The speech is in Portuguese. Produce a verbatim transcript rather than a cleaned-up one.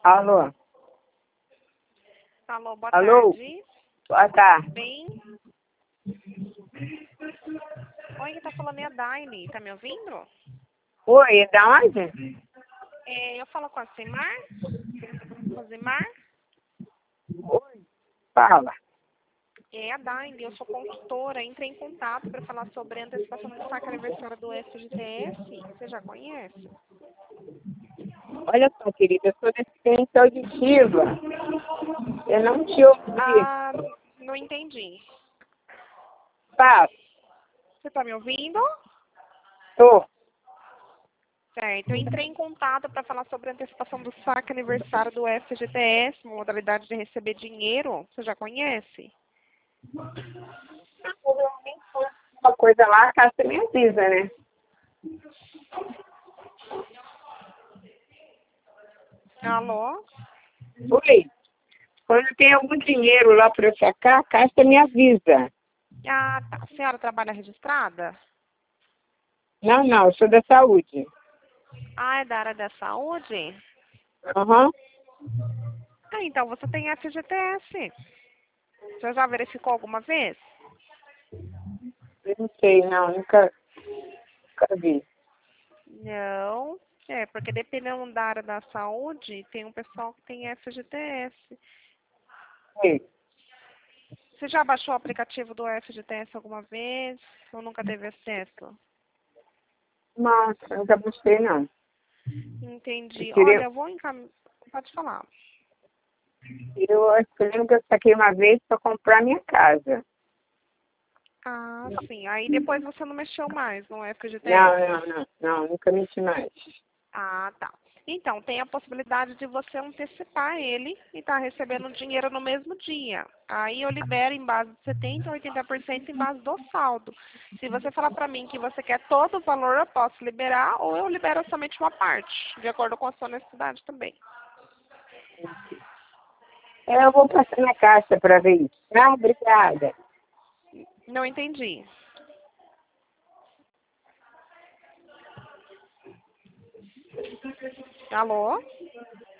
Alô? Alô, boa Alô? tarde. Boa tarde. Bem? Oi, quem tá falando é a Daine. Tá me ouvindo? Oi, é da onde? É, eu falo com a Simar? Rosimar? Oi. Fala. É a Daine, eu sou consultora. Entrei em contato para falar sobre a antecipação do saque aniversário do F G T S. Você já conhece? Olha só, querida, eu sou deficiente auditiva. Eu não te ouvi. Ah, não entendi. Fala. Você tá me ouvindo? Tô. Certo, eu entrei em contato para falar sobre a antecipação do saque aniversário do F G T S, uma modalidade de receber dinheiro. Você já conhece? Uma coisa lá, a casa me avisa, né? Alô? Oi. Quando tem algum dinheiro lá para eu sacar, a Caixa me avisa. Ah, tá. A senhora trabalha registrada? Não, não, eu sou da saúde. Ah, é da área da saúde? Aham. Ah, então você tem F G T S. Você já verificou alguma vez? Eu não sei, não, nunca, nunca vi. Não. É, porque dependendo da área da saúde, tem um pessoal que tem F G T S. Oi. Você já baixou o aplicativo do F G T S alguma vez? Ou nunca teve acesso? Nossa, nunca busquei, não. Eu Entendi. queria, Olha, eu vou encaminhar. Pode falar. eu acho que eu lembro que eu saquei uma vez para comprar minha casa. Ah, sim. Aí depois você não mexeu mais no Não, F G T S. não, não, não, nunca menti mais. Ah, tá. Então, tem a possibilidade de você antecipar ele e estar recebendo dinheiro no mesmo dia. Aí eu libero em base de setenta por cento, oitenta por cento em base do saldo. Se você falar para mim que você quer todo o valor, eu posso liberar ou eu libero somente uma parte, de acordo com a sua necessidade também. É, eu vou passar na caixa para ver isso. Ah, obrigada. Não entendi. Alô?